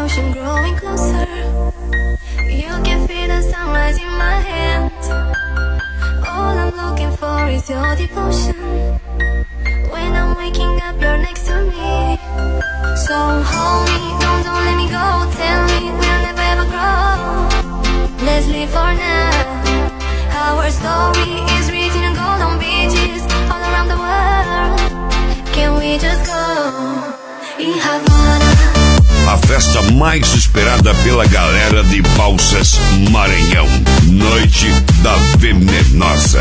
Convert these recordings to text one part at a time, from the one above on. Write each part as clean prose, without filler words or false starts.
ocean growing closer. You can feel the sunrise in my hand. All I'm looking for is your devotion. When I'm waking up, you're next to me. So hold me, don't let me go. Tell me we'll never ever grow. Let's live for now. Our story is written in gold on beaches all around the world. Can we just go in Havana? A festa mais esperada pela galera de Balsas, Maranhão. Noite da Venenosa.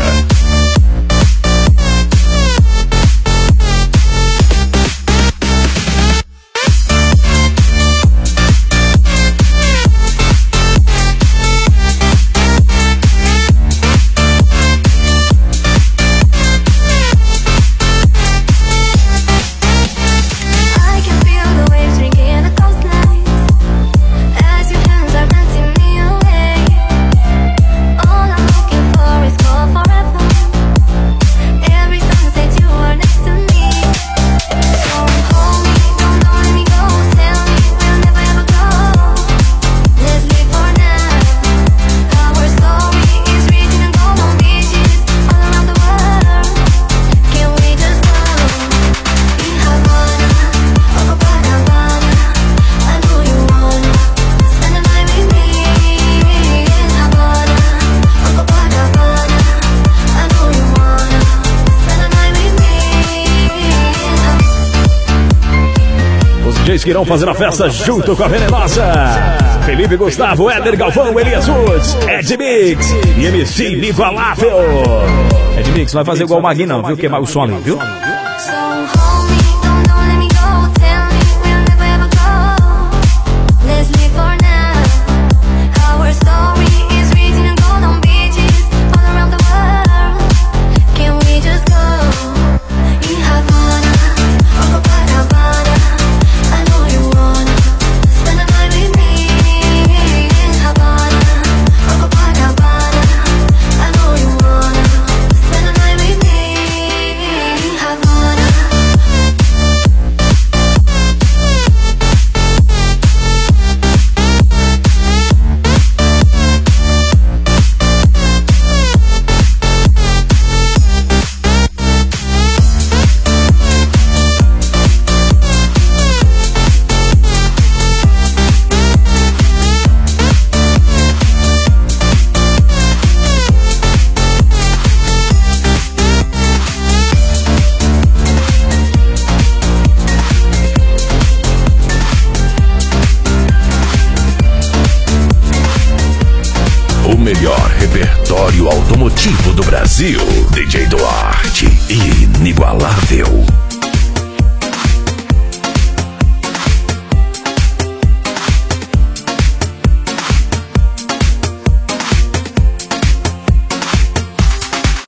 Que irão fazer a festa junto com a Venenosa. Felipe Gustavo, Éder Galvão, Elias Woods, Ed Mix e MC Inigualável. Ed Mix vai fazer igual o Magui não, viu? Queimar o som ali, viu? Melhor repertório automotivo do Brasil. DJ Duarte, Inigualável.